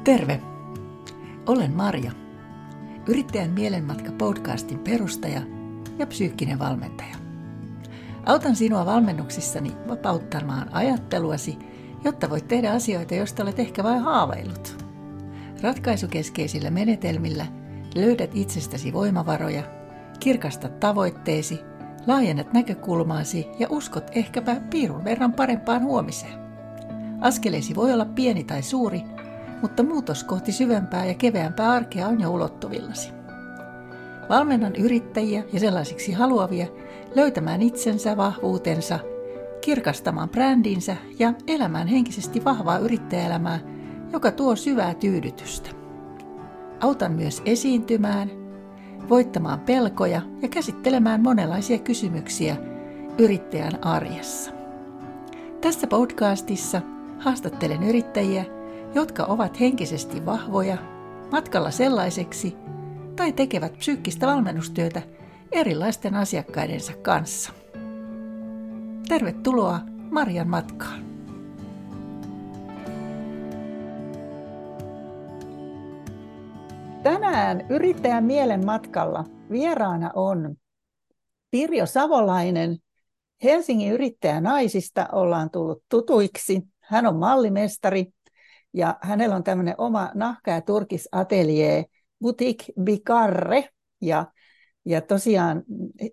Terve! Olen Marja, Yrittäjän mielenmatka podcastin perustaja ja psyykkinen valmentaja. Autan sinua valmennuksissani vapauttamaan ajatteluasi, jotta voit tehdä asioita, joista olet ehkä vain haaveillut. Ratkaisukeskeisillä menetelmillä löydät itsestäsi voimavaroja, kirkastat tavoitteesi, laajennat näkökulmaasi ja uskot ehkäpä piirun verran parempaan huomiseen. Askeleesi voi olla pieni tai suuri, mutta muutos kohti syvempää ja keveämpää arkea on jo ulottuvillasi. Valmennan yrittäjiä ja sellaisiksi haluavia löytämään itsensä, vahvuutensa, kirkastamaan brändinsä ja elämään henkisesti vahvaa yrittäjäelämää, joka tuo syvää tyydytystä. Autan myös esiintymään, voittamaan pelkoja ja käsittelemään monenlaisia kysymyksiä yrittäjän arjessa. Tässä podcastissa haastattelen yrittäjiä, jotka ovat henkisesti vahvoja, matkalla sellaiseksi tai tekevät psyykkistä valmennustyötä erilaisten asiakkaidensa kanssa. Tervetuloa Marjan matkaan! Tänään Yrittäjän mielen matkalla vieraana on Pirjo Savolainen. Helsingin yrittäjänaisista ollaan tullut tutuiksi. Hän on mallimestari. Ja hänellä on tämmöinen oma nahka- ja turkisatelier, Boutique Bicarre. Ja tosiaan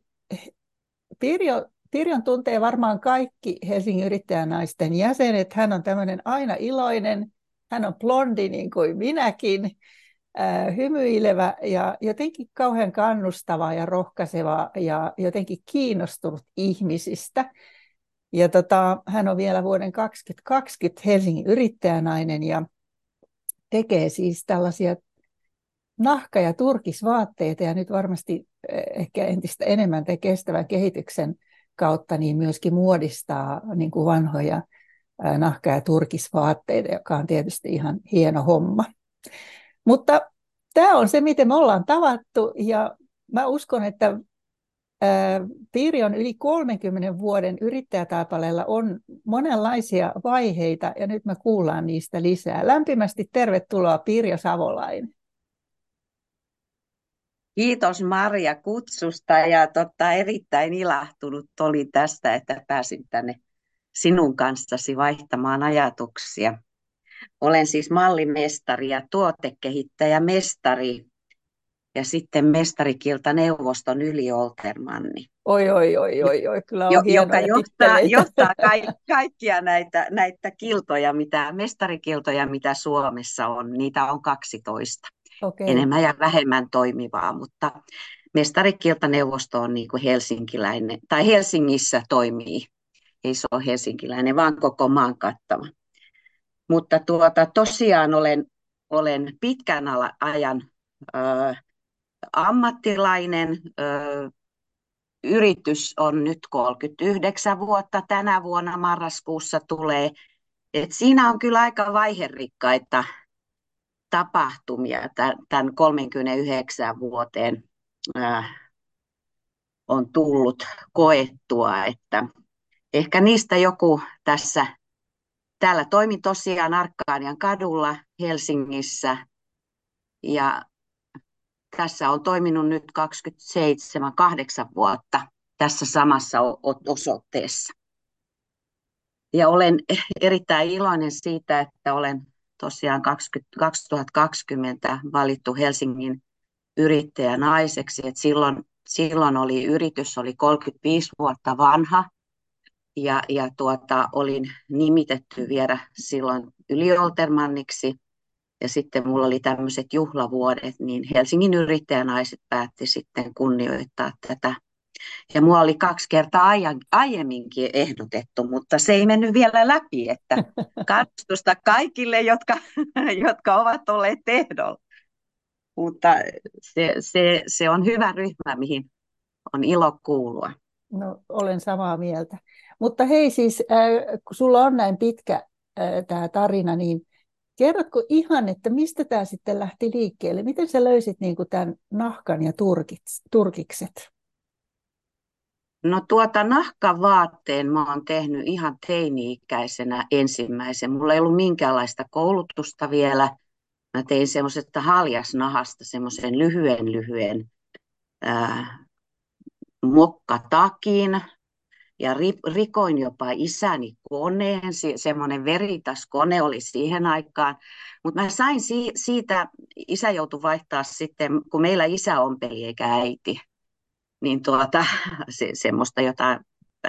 Pirjon tuntee varmaan kaikki Helsingin yrittäjänaisten jäsenet. Hän on tämmöinen aina iloinen, hän on blondi niin kuin minäkin, hymyilevä ja jotenkin kauhean kannustava ja rohkaiseva ja jotenkin kiinnostunut ihmisistä. Ja hän on vielä vuoden 2020 Helsingin yrittäjänainen ja tekee siis tällaisia nahka- ja turkisvaatteita ja nyt varmasti ehkä entistä enemmän kestävän kehityksen kautta niin myöskin muodistaa niin kuin vanhoja nahka- ja turkisvaatteita, joka on tietysti ihan hieno homma. Mutta tämä on se, miten me ollaan tavattu ja mä uskon, että Pirjon yli 30 vuoden yrittäjätaipaleella on monenlaisia vaiheita ja nyt me kuullaan niistä lisää. Lämpimästi tervetuloa Pirjo Savolainen. Kiitos Marja kutsusta ja erittäin ilahtunut olin tästä, että pääsin tänne sinun kanssasi vaihtamaan ajatuksia. Olen siis mallimestari ja tuotekehittäjämestari ja sitten mestarikiltaneuvoston ylioltermanni. Oi, kyllä on hienoja johtaa kaikkia näitä kiltoja, mestarikiltoja, mitä Suomessa on. Niitä on 12. Okay. Enemmän ja vähemmän toimivaa, mutta mestarikiltaneuvosto on niin kuin helsinkiläinen, tai Helsingissä toimii. Ei se ole helsinkiläinen, vaan koko maan kattava. Mutta tosiaan olen pitkän ajan ammattilainen. Yritys on nyt 39 vuotta, tänä vuonna marraskuussa tulee. Et siinä on kyllä aika vaiherikkaita tapahtumia tämän 39 vuoteen on tullut koettua, että ehkä niistä joku tässä. Täällä toimin tosiaan Arkadian kadulla Helsingissä ja tässä on toiminut nyt 8 vuotta tässä samassa osoitteessa. Ja olen erittäin iloinen siitä, että olen tosiaan 2020 valittu Helsingin yrittäjänaiseksi. Et silloin yritys oli 35 vuotta vanha ja olin nimitetty vielä silloin ylioltermanniksi. Ja sitten mulla oli tämmöiset juhlavuodet, niin Helsingin yrittäjänaiset päätti sitten kunnioittaa tätä. Ja mua oli 2 kertaa aiemminkin ehdotettu, mutta se ei mennyt vielä läpi, että kannustusta kaikille, jotka ovat olleet ehdolla. Mutta se on hyvä ryhmä, mihin on ilo kuulua. No, olen samaa mieltä. Mutta hei siis, kun sulla on näin pitkä tämä tarina, niin kerrotko ihan, että mistä tämä sitten lähti liikkeelle? Miten sä löysit niin kuin tämän nahkan ja turkikset? No nahkavaatteen mä oon tehnyt ihan teini-ikäisenä ensimmäisen. Mulla ei ollut minkäänlaista koulutusta vielä. mä tein semmoisesta haljasnahasta semmoisen lyhyen mokkatakin ja rikoin jopa isäni koneen, semmoinen veritas kone oli siihen aikaan, mutta mä sain siitä, isä joutui vaihtaa sitten, kun meillä isä ompeli eikä äiti, niin semmoista jotain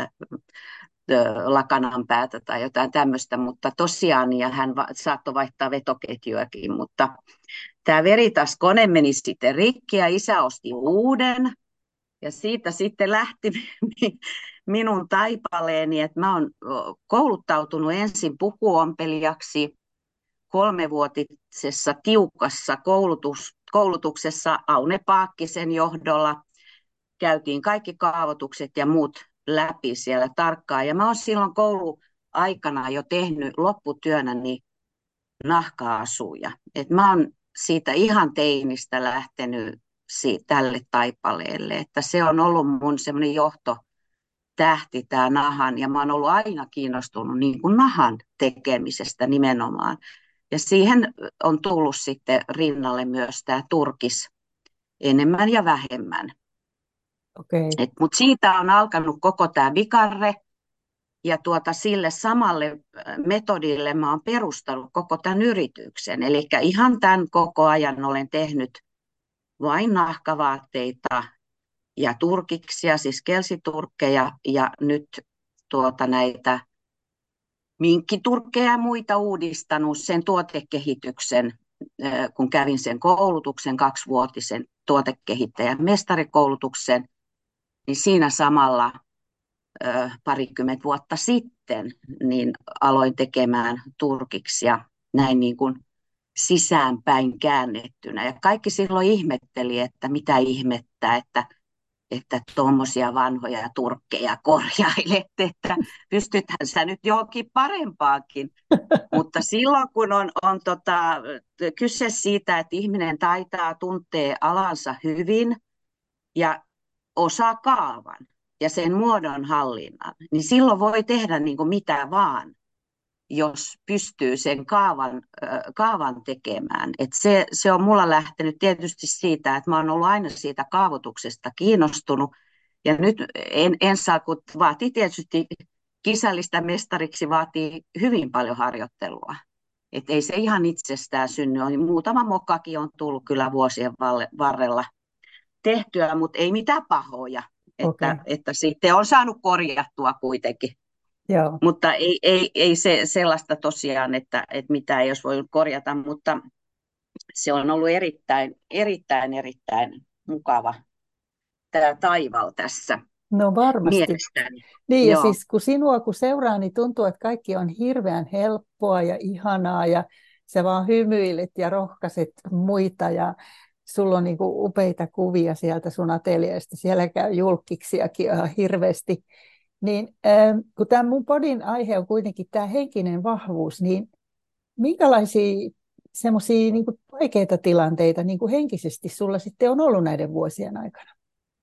lakanan päätä tai jotain tämmöistä, mutta tosiaan, ja hän saattoi vaihtaa vetoketjuakin, mutta tämä veritaskone meni sitten rikki ja isä osti uuden, ja siitä sitten lähti minun taipaleeni, että mä oon kouluttautunut ensin pukuompelijaksi 3-vuotisessa tiukassa koulutuksessa Aune Paakkisen johdolla. Käytiin kaikki kaavoitukset ja muut läpi siellä tarkkaan. Ja mä oon silloin kouluaikana jo tehnyt lopputyönäni nahka-asuja. Et mä oon siitä ihan teinistä lähtenyt tälle taipaleelle, että se on ollut mun semmoinen johtotähti tämä nahan, ja mä oon ollut aina kiinnostunut niin kuin nahan tekemisestä nimenomaan. Ja siihen on tullut sitten rinnalle myös tämä turkis enemmän ja vähemmän. Okay. Mutta siitä on alkanut koko tämä vikarre, ja sille samalle metodille mä oon perustanut koko tämän yrityksen. Eli ihan tämän koko ajan olen tehnyt vain nahkavaatteita ja turkiksia, siis kelsiturkkeja, ja nyt näitä minkkiturkkeja ja muita uudistanut sen tuotekehityksen, kun kävin sen koulutuksen 2-vuotisen tuotekehittäjän mestarikoulutuksen, niin siinä samalla parikymmentä vuotta sitten niin aloin tekemään turkiksia näin niin kuin sisäänpäin käännettynä. Ja kaikki silloin ihmetteli, että mitä ihmettä, että tuommoisia vanhoja turkkeja korjailet, että pystythän sä nyt johonkin parempaakin. Mutta silloin, kun on kyse siitä, että ihminen taitaa tuntee alansa hyvin ja osaa kaavan ja sen muodon hallinnan, niin silloin voi tehdä niin kuin mitä vaan, jos pystyy sen kaavan tekemään. Et se on mulla lähtenyt tietysti siitä, että mä oon ollut aina siitä kaavoituksesta kiinnostunut. Ja nyt en saa, kun vaatii tietysti kisällistä mestariksi, vaatii hyvin paljon harjoittelua. Et ei se ihan itsestään synny. Muutama mokkakin on tullut kyllä vuosien varrella tehtyä, mutta ei mitään pahoja. Okay. Että sitten on saanut korjattua kuitenkin. Joo. Mutta ei se sellaista tosiaan, että mitä ei olisi voinut korjata, mutta se on ollut erittäin mukava tämä taival tässä No varmasti. mielestäni. Niin, ja Joo. siis kun seuraa, niin tuntuu, että kaikki on hirveän helppoa ja ihanaa, ja sä vaan hymyilet ja rohkaiset muita, ja sulla on niinku upeita kuvia sieltä sun ateliasta, siellä käy julkiksiakin ihan hirveästi. Niin kun tämä mun podin aihe on kuitenkin tämä henkinen vahvuus, niin minkälaisia semmoisia niinku vaikeita tilanteita niinku henkisesti sulla sitten on ollut näiden vuosien aikana?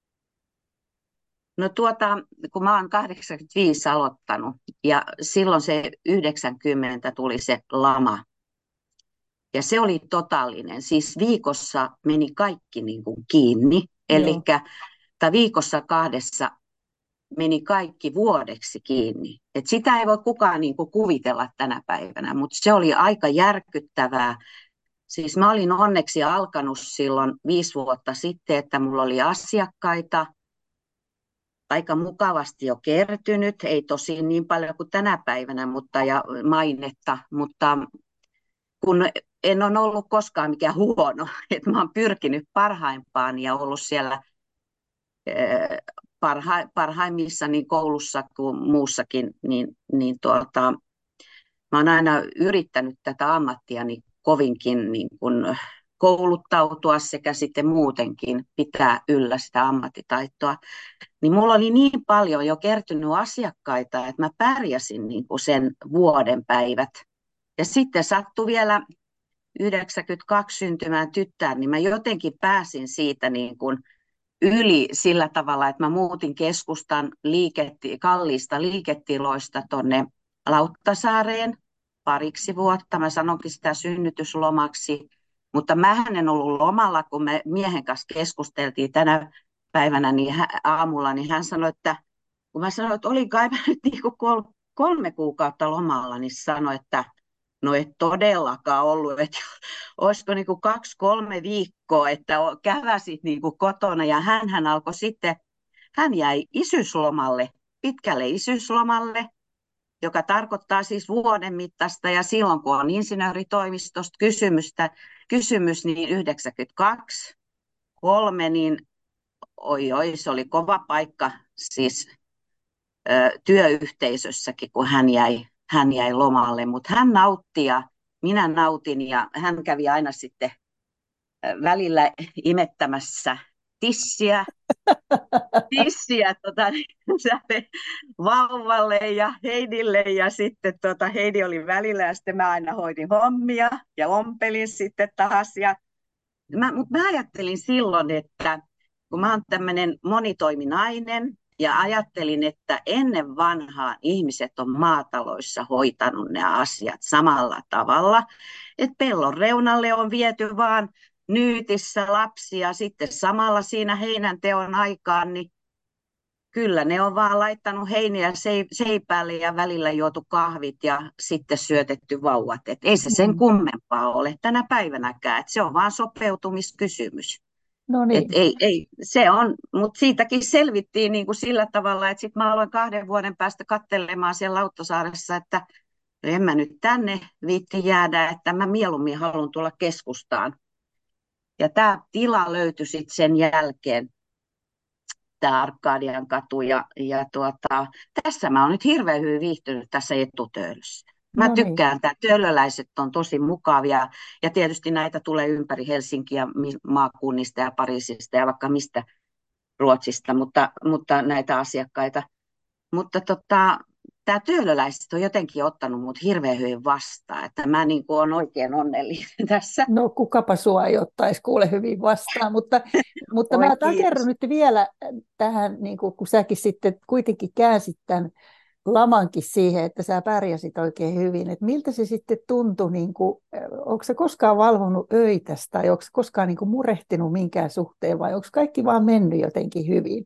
No kun mä oon 85 aloittanut ja silloin se 90 tuli se lama. Ja se oli totaalinen. Siis viikossa meni kaikki niin kuin kiinni. Eli viikossa 2 meni kaikki vuodeksi kiinni. Et sitä ei voi kukaan niin kuin kuvitella tänä päivänä, mutta se oli aika järkyttävää. Siis mä olin onneksi alkanut silloin 5 vuotta sitten, että mulla oli asiakkaita aika mukavasti jo kertynyt, ei tosin niin paljon kuin tänä päivänä, ja mainetta, mutta kun en ole ollut koskaan mikään huono, että mä oon pyrkinyt parhaimpaan ja ollut siellä parhaimmissa niin koulussa kuin muussakin, mä oon aina yrittänyt tätä ammattiani kovinkin niin kuin kouluttautua sekä sitten muutenkin pitää yllä sitä ammattitaitoa. Niin mulla oli niin paljon jo kertynyt asiakkaita, että mä pärjäsin niin kuin sen vuoden päivät. Ja sitten sattui vielä 92 syntymään tyttär, niin mä jotenkin pääsin siitä niin kuin yli sillä tavalla, että mä muutin keskustan kalliista liiketiloista tonne Lauttasaareen pariksi vuotta. Mä sanonkin sitä synnytyslomaksi. Mutta mähän en ollut lomalla, kun me miehen kanssa keskusteltiin tänä päivänä niin aamulla, niin hän sanoi, että kun mä sanoin, että oli kai mä nyt niin kuin 3 kuukautta lomalla, niin sanoi, että no et todellakaan ollut, että olisiko niin kuin 2-3 viikkoa, että käväsit niin kuin kotona. Ja hän alkoi sitten, hän jäi isyyslomalle, pitkälle isyyslomalle, joka tarkoittaa siis vuoden mittaista. Ja silloin kun on insinööritoimistosta kysymys, niin 92, 3, niin oi, se oli kova paikka siis työyhteisössäkin, kun hän jäi lomalle, mutta hän nautti ja minä nautin ja hän kävi aina sitten välillä imettämässä tissiä, vauvalle ja Heidille ja sitten Heidi oli välillä ja sitten mä aina hoidin hommia ja ompelin sitten taas mutta mä ajattelin silloin, että kun mä oon tämmöinen monitoiminainen ja ajattelin, että ennen vanhaa ihmiset on maataloissa hoitanut ne asiat samalla tavalla, että pellon reunalle on viety vaan nyytissä lapsia sitten samalla siinä heinänteon aikaan, niin kyllä ne on vaan laittanut heiniä seipäälle ja välillä juotu kahvit ja sitten syötetty vauvat. Et ei se sen Mm. kummempaa ole tänä päivänäkään, että se on vaan sopeutumiskysymys. No Et niin. ei, se on, mutta siitäkin selvittiin niin kuin sillä tavalla, että sitten mä aloin 2 vuoden päästä katselemaan siellä Lauttasaaressa, että en mä nyt tänne viitti jäädä, että mä mieluummin haluan tulla keskustaan. Ja tämä tila löytyi sitten sen jälkeen, tämä Arkadian katu. Tässä mä oon nyt hirveän hyvin viihtynyt tässä Etutöölössä. Mä No niin. tykkään, että töölöläiset on tosi mukavia ja tietysti näitä tulee ympäri Helsinkiä, maakunnista ja Pariisista ja vaikka mistä Ruotsista, mutta näitä asiakkaita. Mutta tämä töölöläiset on jotenkin ottanut mut hirveän hyvin vastaan, että mä niin kuin olen oikein onnellinen tässä. No kukapa sua ei ottaisi kuule hyvin vastaan, mutta Oi mä takerron kiitos. nyt vielä tähän, niin kun säkin sitten kuitenkin käänsit tämän lamankin siihen, että sä pärjäsit oikein hyvin, että miltä se sitten tuntui, niin kuin, onko se koskaan valvonut öitäs tai onko se koskaan niin kuin murehtinut minkään suhteen vai onko kaikki vaan mennyt jotenkin hyvin?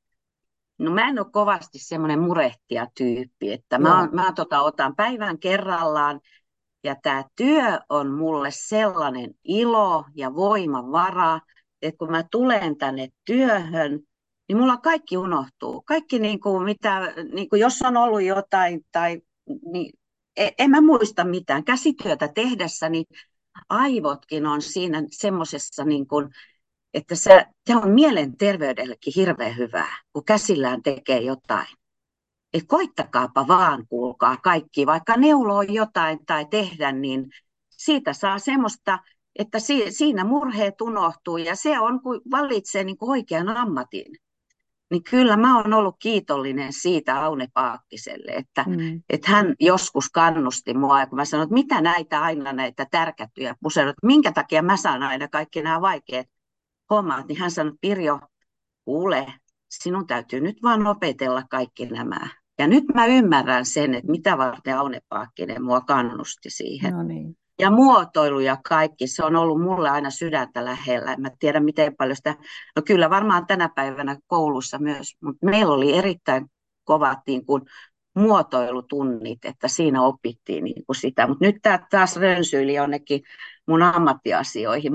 No mä en ole kovasti semmoinen murehtija tyyppi, että Joo. mä otan päivän kerrallaan ja tämä työ on mulle sellainen ilo ja voimavara, että kun mä tulen tänne työhön, niin mulla kaikki unohtuu. Kaikki niin kuin mitä, niin kuin jos on ollut jotain tai niin, en mä muista mitään. Käsityötä tehdessäni aivotkin on siinä semmoisessa niin kuin että se on mielenterveydellekin hirveän hyvää, kun käsillään tekee jotain. Et koittakaapa vaan, kuulkaa kaikki, vaikka neuloo jotain tai tehdä, niin siitä saa semmoista, että siinä murheet unohtuu ja se on, kun valitsee niin kuin oikean ammatin. Niin kyllä mä oon ollut kiitollinen siitä Aune Paakkiselle, Mm. että hän joskus kannusti mua, ja kun mä sanoin, että mitä näitä tärkättyjä puseroita, minkä takia mä saan aina kaikki nämä vaikeat hommat, niin hän sanoi, Pirjo, kuule, sinun täytyy nyt vaan opetella kaikki nämä. Ja nyt mä ymmärrän sen, että mitä varten Aune Paakkinen mua kannusti siihen. No niin. Ja muotoilu ja kaikki, se on ollut mulle aina sydäntä lähellä. En mä tiedä, miten paljon sitä, no kyllä varmaan tänä päivänä koulussa myös, mutta meillä oli erittäin kovat niin kuin muotoilutunnit, että siinä opittiin niin kuin sitä. Mutta nyt tämä taas rönsyili jonnekin mun ammattiasioihin,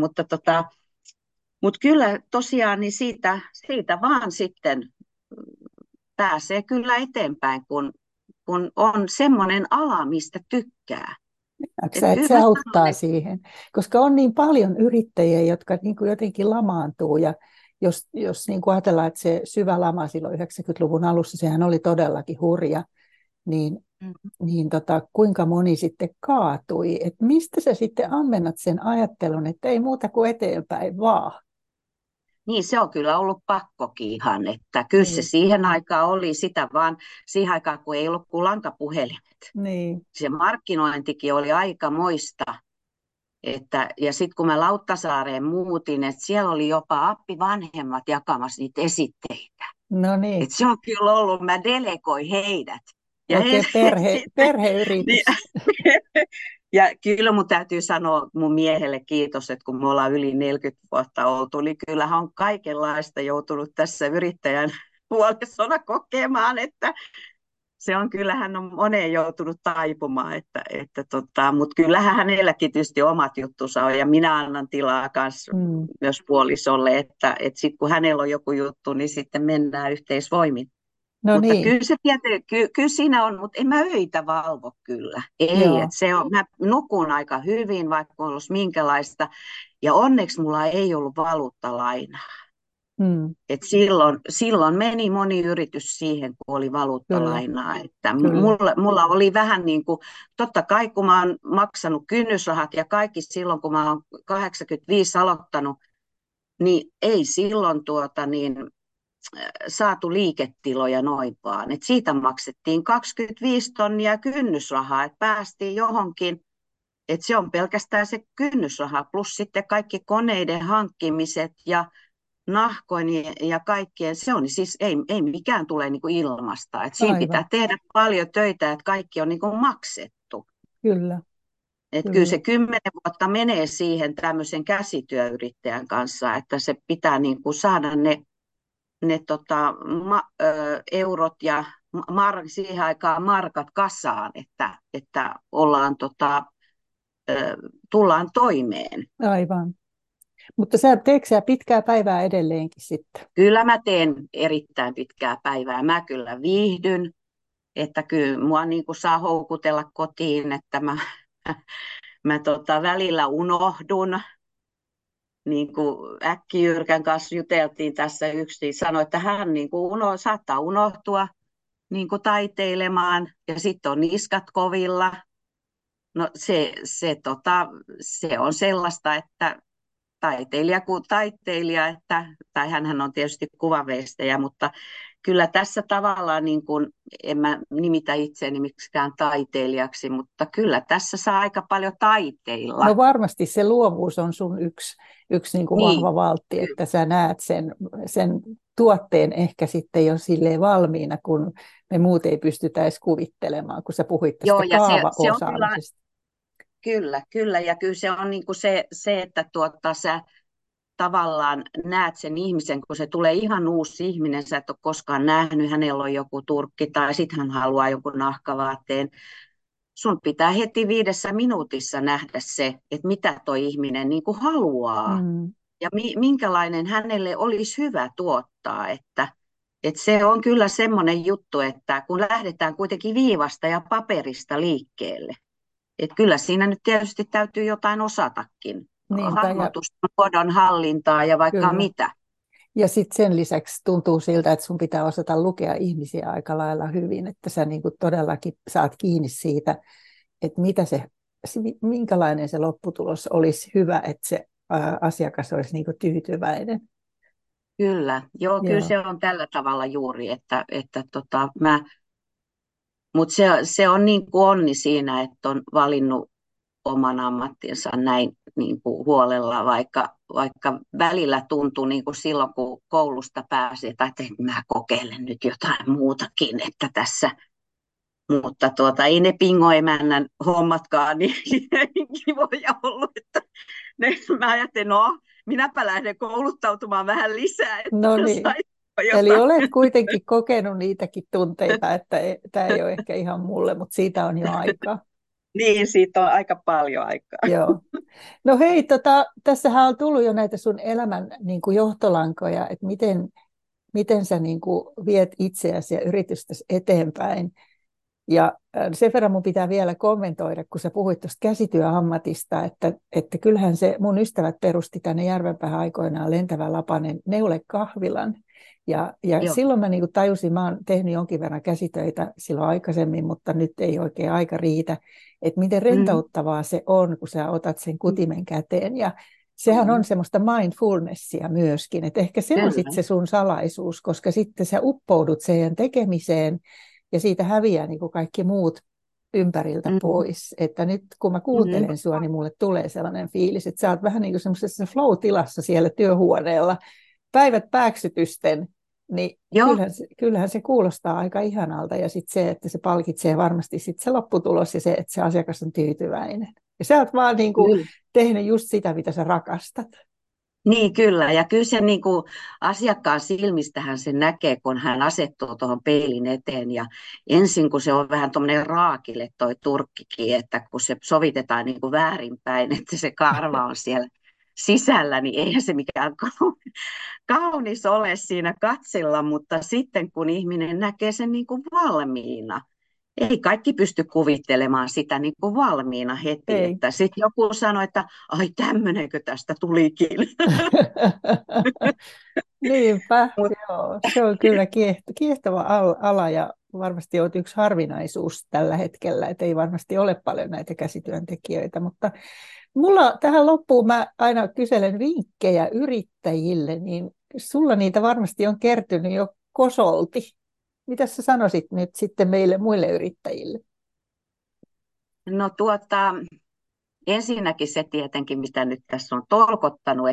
mutta kyllä tosiaan niin siitä vaan sitten pääsee kyllä eteenpäin, kun on semmoinen ala, mistä tykkää. Sä, että se Mä sanon, auttaa että siihen, koska on niin paljon yrittäjiä, jotka niin kuin jotenkin lamaantuu ja jos niin kuin ajatellaan, että se syvä lama silloin 90-luvun alussa, sehän oli todellakin hurja, niin kuinka moni sitten kaatui, että mistä sä sitten ammennat sen ajattelun, että ei muuta kuin eteenpäin vaan. niin se on kyllä ollut pakkokin ihan, että kyllä se Niin, siihen aikaan oli sitä vaan, siihen aikaan kun ei ollut kuin lankapuhelimet. niin. Se markkinointikin oli aika moista. Ja sitten kun mä Lauttasaareen muutin, että siellä oli jopa appivanhemmat jakamassa niitä esitteitä. No niin, Että se on kyllä ollut, mä delegoin heidät. Ja he oikein sitten, niin, perheyritys. Ja kyllä mun täytyy sanoa mun miehelle kiitos, että kun me ollaan yli 40 vuotta oltu, niin kyllähän on kaikenlaista joutunut tässä yrittäjän puolessona kokemaan, että se on kyllähän on moneen joutunut taipumaan, mutta kyllähän hänelläkin tietysti omat juttunsa on, ja minä annan tilaa myös puolisolle, että sitten kun hänellä on joku juttu, niin sitten mennään yhteisvoimin. No Mutta niin, kyllä se kyllä siinä on, mutta en mä öitä valvo kyllä. Ei, joo. että mä nukun aika hyvin, vaikka olisi minkälaista. Ja onneksi mulla ei ollut valuuttalainaa. Mm, Et silloin meni moni yritys siihen, kun oli kyllä, valuuttalainaa. Että kyllä. mulla oli vähän niin kuin, totta kai kun mä oon maksanut kynnysrahat ja kaikki silloin, kun mä oon 85 aloittanut, niin ei silloin saatu liiketiloja noin vaan. Et siitä maksettiin 25 tonnia kynnysrahaa, että päästiin johonkin. Et se on pelkästään se kynnysraha, plus sitten kaikki koneiden hankkimiset ja nahkoin ja kaikkien. Se on siis, ei mikään tule niinku ilmasta. Et siinä pitää Aivan, tehdä paljon töitä, että kaikki on niinku maksettu. kyllä, Et kyllä kyllä. se 10 vuotta menee siihen tämmöisen käsityöyrittäjän kanssa, että se pitää niinku saada eurot ja siihen aikaan markat kasaan, että ollaan, tullaan toimeen. Aivan. Mutta teetkö sä pitkää päivää edelleenkin sitten? Kyllä mä teen erittäin pitkää päivää. Mä kyllä viihdyn, että kyllä mua niin kuin saa houkutella kotiin, että mä välillä unohdun. Niin kuin Äkkijyrkän kanssa juteltiin tässä yksi, sanoi, että hän niin kuin saattaa unohtua niin kuin taiteilemaan ja sitten on niskat kovilla. No se on sellaista, että taiteilija kuin taiteilija, tai hänhän on tietysti kuvanveistäjä, mutta kyllä tässä tavallaan, niin kuin, en mä nimitä itseäni miksikään taiteilijaksi, mutta kyllä tässä saa aika paljon taiteilla. No varmasti se luovuus on sun yksi niin kuin Niin, vahva valtti, että sä näet sen tuotteen ehkä sitten jo silleen valmiina, kun me muut ei pystytä edes kuvittelemaan, kun sä puhuit joo, tästä ja se on kyllä, kaavaosaamisesta. kyllä, ja kyllä se on niin kuin se että sä tavallaan näet sen ihmisen, kun se tulee ihan uusi ihminen, sä et ole koskaan nähnyt, hänellä on joku turkki tai sitten hän haluaa jonkun nahkavaatteen. Sun pitää heti 5 minuutissa nähdä se, että mitä toi ihminen niin kuin haluaa Mm, ja minkälainen hänelle olisi hyvä tuottaa. Että se on kyllä semmoinen juttu, että kun lähdetään kuitenkin viivasta ja paperista liikkeelle, että kyllä siinä nyt tietysti täytyy jotain osatakin. niinpä, ja Hahmotusta, muodon hallintaa ja vaikka kyllä. mitä. Ja sitten sen lisäksi tuntuu siltä, että sun pitää osata lukea ihmisiä aika lailla hyvin, että sä niin kuin todellakin saat kiinni siitä, että minkälainen se lopputulos olisi hyvä, että se asiakas olisi niin kuin tyytyväinen. Kyllä, joo, kyllä Joo, se on tällä tavalla juuri, mutta se on niin kuin onni siinä, että on valinnut oman ammattinsa näin niin kuin huolella, vaikka välillä tuntuu niin kuin silloin, kun koulusta pääsee, että mä kokeilen nyt jotain muutakin, että tässä, mutta ei ne pingoemännän hommatkaan niin kivoja ollut, että mä ajattelin, no minäpä lähden kouluttautumaan vähän lisää, että no niin. saisi Eli jotain. olet kuitenkin kokenut niitäkin tunteita, että tämä ei ole ehkä ihan mulle, mutta siitä on jo aikaa. Niin, siitä on aika paljon aikaa. Joo. No hei, tässähän on tullut jo näitä sun elämän niin kuin johtolankoja, että miten sä niin kuin viet itseäsi ja yritystäsi eteenpäin. Ja sen verran mun pitää vielä kommentoida, kun sä puhuit tuosta käsityöammatista, että kyllähän se mun ystävät perusti tänne Järvenpäähän aikoinaan Lentävä Lapanen Neule-kahvilan. Ja Joo. silloin mä niin kuin tajusin, mä oon tehnyt jonkin verran käsitöitä silloin aikaisemmin, mutta nyt ei oikein aika riitä, että miten Mm, rentouttavaa se on, kun sä otat sen mm, kutimen käteen. Ja sehän on mm, semmoista mindfulnessia myöskin, että ehkä se on sitten kyllä. se sun salaisuus, koska sitten sä uppoudut siihen tekemiseen, ja siitä häviää niin kuin kaikki muut ympäriltä Mm, pois. Että nyt kun mä mm, kuuntelen sua, niin mulle tulee sellainen fiilis, että sä oot vähän niin kuin semmoisessa flow-tilassa siellä työhuoneella, päivät pääksytysten, niin Joo, kyllähän se kuulostaa aika ihanalta. Ja sitten se, että se palkitsee varmasti sit se lopputulos ja se, että se asiakas on tyytyväinen. Ja sä oot vaan niin kuin kyllä. tehnyt just sitä, mitä sä rakastat. Niin kyllä, ja kyllä se niin kuin asiakkaan silmistähän se näkee, kun hän asettuu tuohon peilin eteen. Ja ensin kun se on vähän tuommoinen raakille toi turkkikin, että kun se sovitetaan niin kuin väärinpäin, että se karva on siellä sisällä, niin eihän se mikään kaunis ole siinä katsella, mutta sitten kun ihminen näkee sen niin kuin valmiina, ei kaikki pysty kuvittelemaan sitä niin kuin valmiina heti, Ei. että sitten joku sanoi, että ai tämmöinenkö tästä tulikin. Niinpä, Mut, joo. Se on kyllä kiehtova ala ja varmasti olet yksi harvinaisuus tällä hetkellä, että ei varmasti ole paljon näitä käsityöntekijöitä, mutta mulla tähän loppuun mä aina kyselen vinkkejä yrittäjille, niin sulla niitä varmasti on kertynyt jo kosolti. Mitä sä sanoisit nyt sitten meille muille yrittäjille? no ensinnäkin se tietenkin, mitä nyt tässä on tolkottanut,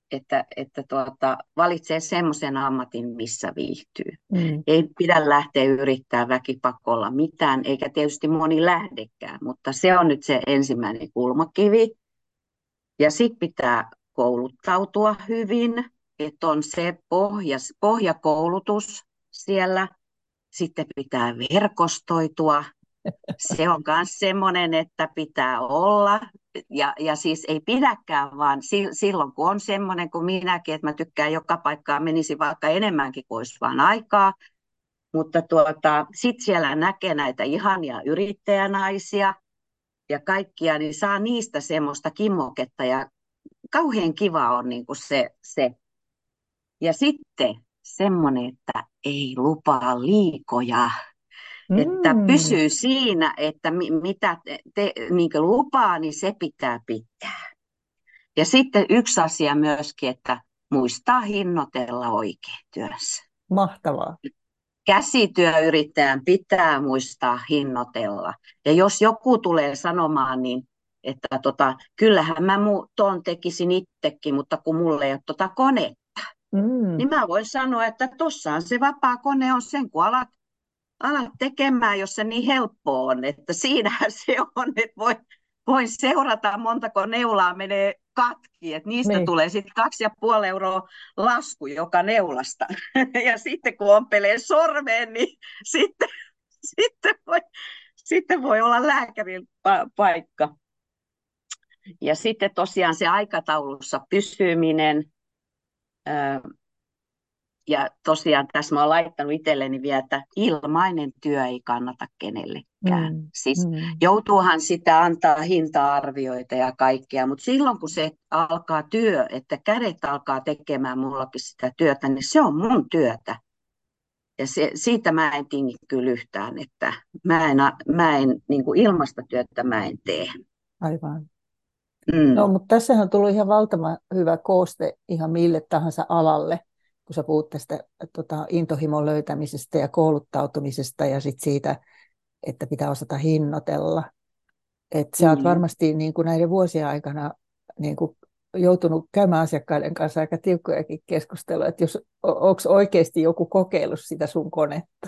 että valitsee semmoisen ammatin, missä viihtyy. Mm. Ei pidä lähteä yrittää väkipakolla mitään, eikä tietysti moni lähdekään, mutta se on nyt se ensimmäinen kulmakivi. Ja sitten pitää kouluttautua hyvin, että on se pohjakoulutus siellä. Sitten pitää verkostoitua. Se on myös semmoinen, että pitää olla. Ja siis ei pidäkään, vaan silloin kun on semmoinen kuin minäkin, että mä tykkään joka paikkaan menisi vaikka enemmänkin kuin olisi vaan aikaa. Mutta sitten siellä näkee näitä ihania yrittäjänaisia ja kaikkia, niin saa niistä semmoista kimmoketta ja kauhean kiva on niin kuin se. Ja sitten semmoinen, että ei lupaa liikoja, että Mm. pysyy siinä, että mitä niin kuin lupaa, niin se pitää pitää. Ja sitten yksi asia myöskin, että muistaa hinnoitella oikein työssä. Mahtavaa. Käsityöyrittäjän pitää muistaa hinnoitella. Ja jos joku tulee sanomaan, niin että kyllähän mä tuon tekisin itsekin, mutta kun mulla ei ole konetta, Mm. niin mä voin sanoa, että tuossaan se vapaa kone on sen, kun alat tekemään, jos se niin helppo on. Että siinähän se on, että voin seurata, montako neulaa menee katki, että niistä Niin. tulee sitten 2,5 € lasku joka neulasta. Ja sitten kun ompelee sormeen, niin sitten, sitten, voi, sitten voi olla lääkärin paikka. Ja sitten tosiaan se aikataulussa pysyminen. Ja tosiaan tässä mä oon laittanut itselleni vielä, että ilmainen työ ei kannata kenellekään. Mm. Siis Mm. joutuuhan sitä antaa hinta-arvioita ja kaikkea, mutta silloin kun se alkaa työ, että kädet alkaa tekemään mullakin sitä työtä, niin se on mun työtä. Ja siitä mä en tingi kyllä yhtään, että mä en niin kuin ilmasta työtä mä en tee. Aivan. No, Mm. mutta tässähän on tullut ihan valtavan hyvä kooste ihan mille tahansa alalle, kun sä puhut tästä intohimon löytämisestä ja kouluttautumisesta ja sit siitä, että pitää osata hinnoitella. Että sä oot Mm. varmasti niin kuin näiden vuosien aikana niin kuin joutunut käymään asiakkaiden kanssa aika tiukkojakin keskusteluja, että onko oikeasti joku kokeillut sitä sun konetta.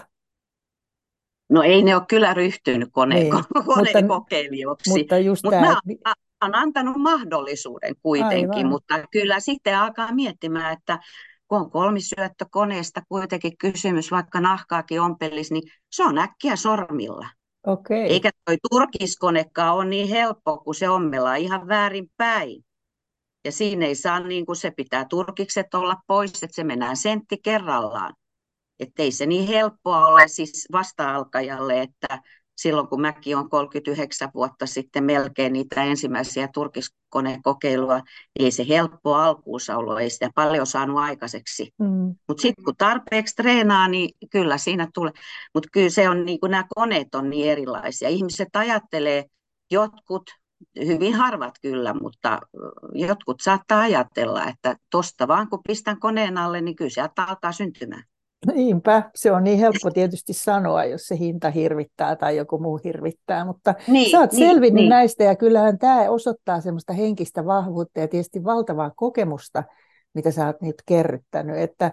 No ei ne ole kyllä ryhtynyt Niin, konekokeilijoiksi, mutta just mutta tämä, mä että oon antanut mahdollisuuden kuitenkin, aivan, mutta kyllä sitten alkaa miettimään, että kun on kolmisyöttökoneesta kuitenkin kysymys, vaikka nahkaakin ompelisi, niin se on äkkiä sormilla. okei. Eikä toi turkiskonekaan ole niin helppo, kun se ommellaan ihan väärin päin. Ja siinä ei saa, niin kuin se pitää turkikset olla pois, että se mennään sentti kerrallaan. Että ei se niin helppoa ole siis vasta-alkajalle, että silloin kun mäkin olen 39 vuotta sitten melkein niitä ensimmäisiä turkiskonekokeilua, ei se helppoa alkuunsa ollut, ei sitä paljon saanut aikaiseksi. Mm. Mutta sitten kun tarpeeksi treenaa, niin kyllä siinä tulee. Mutta kyllä se on, niin kuin nämä koneet on niin erilaisia. Ihmiset ajattelee, jotkut, hyvin harvat kyllä, mutta jotkut saattaa ajatella, että tosta vaan kun pistän koneen alle, niin kyllä sieltä alkaa syntymään. Niinpä, se on niin helppo tietysti sanoa, jos se hinta hirvittää tai joku muu hirvittää, mutta sä Niin, oot niin, selvinnyt niin. näistä ja kyllähän tämä osoittaa semmoista henkistä vahvuutta ja tietysti valtavaa kokemusta, mitä sä oot nyt kerryttänyt, että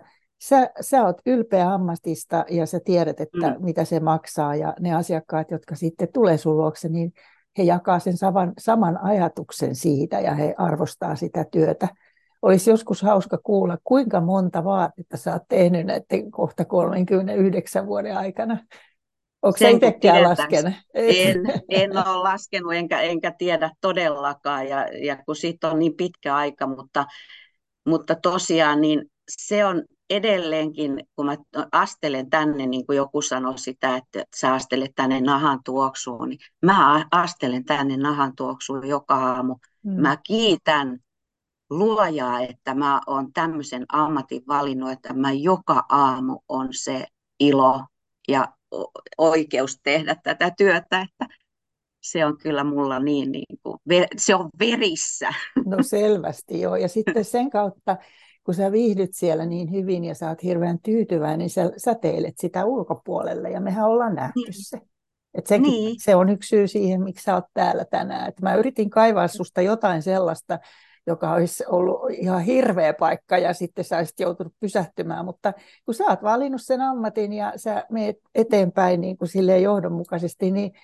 sä oot ylpeä ammatista ja sä tiedät, että mitä se maksaa ja ne asiakkaat, jotka sitten tulee sun luokse, niin he jakaa sen saman ajatuksen siitä ja he arvostaa sitä työtä. Olisi joskus hauska kuulla, kuinka monta vaatetta sä oot tehnyt näiden kohta 39 vuoden aikana. Onko sä Sen kun itsekään tietäisi. laskenut? En ole laskenut enkä tiedä todellakaan, ja kun siitä on niin pitkä aika, mutta tosiaan niin se on edelleenkin, kun mä astelen tänne, niin kuin joku sanoi sitä, että sä astelet tänne nahan tuoksuun, niin mä astelen tänne nahan tuoksuun joka aamu. Mä kiitän luojaa, että mä oon tämmöisen ammatin valinnut, että mä joka aamu on se ilo ja oikeus tehdä tätä työtä, että se on kyllä mulla niin kuin, se on verissä. No selvästi joo. Ja sitten sen kautta, kun sä viihdyt siellä niin hyvin ja sä oot hirveän tyytyväinen, niin sä säteilet sitä ulkopuolelle ja mehän ollaan nähty se. Niin. Se on yksi syy siihen, miksi sä oot täällä tänään. Et mä yritin kaivaa susta jotain sellaista, joka olisi ollut ihan hirveä paikka ja sitten sä olisit joutunut pysähtymään. Mutta kun sä oot valinnut sen ammatin ja sä meet eteenpäin niin kuin silleen johdonmukaisesti, niin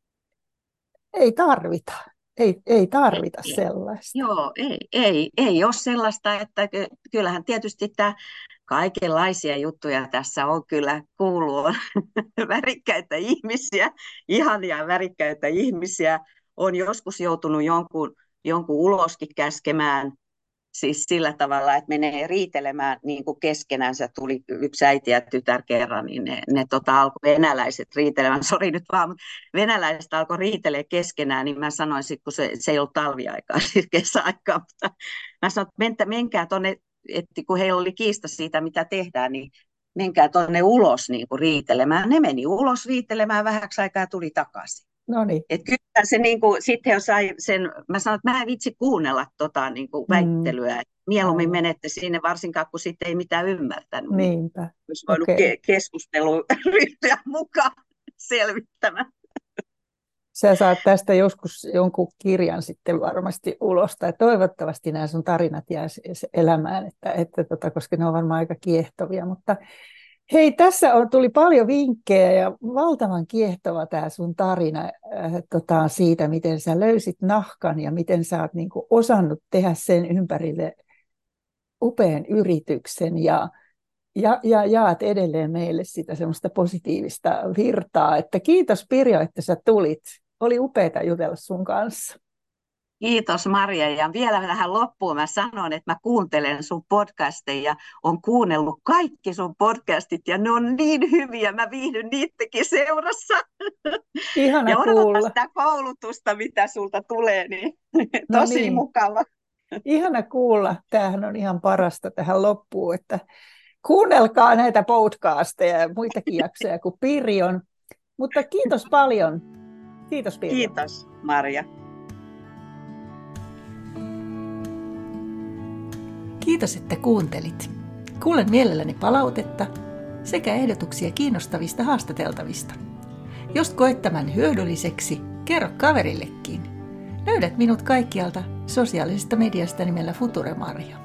ei tarvita. Ei tarvita sellaista. Joo, ei ole sellaista, että kyllähän tietysti tämä kaikenlaisia juttuja tässä on kyllä kuuluu. Värikkäitä ihmisiä, ihania värikkäitä ihmisiä. On joskus joutunut jonkun uloskin käskemään, siis sillä tavalla, että menee riitelemään niin kuin keskenänsä. Tuli yksi äiti ja tytär kerran, niin ne alkoi venäläiset riitelemään. Sori nyt vaan, mutta venäläiset alkoi riitelemään keskenään, niin mä sanoin sitten, kun se ei ollut talviaikaa, siis kesäaikaa, mutta mä sanoin, että menkää tuonne, että kun heillä oli kiista siitä, mitä tehdään, niin menkää tuonne ulos niin kuin riitelemään. Ne meni ulos riitelemään vähäksi aikaa ja tuli takaisin. Noniin. Että kyllä se niin kuin, sitten jos sai sen, mä sanoin, että mä en vitsi kuunnella niin kuin väittelyä. Mieluummin menette sinne, varsinkaan kun sitten ei mitään ymmärtänyt. Niinpä. Olisi voinut keskusteluun ryhtyä mukaan selvittämään. Sä saat tästä joskus jonkun kirjan sitten varmasti ulos, tai toivottavasti nämä sun tarinat jää elämään, koska ne on varmaan aika kiehtovia. Mutta hei, tuli paljon vinkkejä ja valtavan kiehtova tämä sun tarina siitä, miten sä löysit nahkan ja miten sä oot niinku osannut tehdä sen ympärille upean yrityksen ja jaat edelleen meille sitä semmoista positiivista virtaa. Että kiitos Pirjo, että sä tulit. Oli upeaa jutella sun kanssa. Kiitos Maria. Ja vielä tähän loppuun mä sanon, että mä kuuntelen sun podcasteja ja on kuunnellut kaikki sun podcastit ja ne on niin hyviä. Mä viihdyn niittenkin seurassa. Ihana ja odotan kuulla. Sitä koulutusta, mitä sulta tulee, niin No tosi niin. mukava. Ihana kuulla. Tämähän on ihan parasta tähän loppuun, että kuunnelkaa näitä podcasteja ja muitakin jaksoja kuin Pirjon. Mutta kiitos paljon. Kiitos Pirjo. Kiitos Maria. Kiitos, että kuuntelit. Kuulen mielelläni palautetta sekä ehdotuksia kiinnostavista haastateltavista. Jos koet tämän hyödylliseksi, kerro kaverillekin. Löydät minut kaikkialta sosiaalisesta mediasta nimellä Future Maria.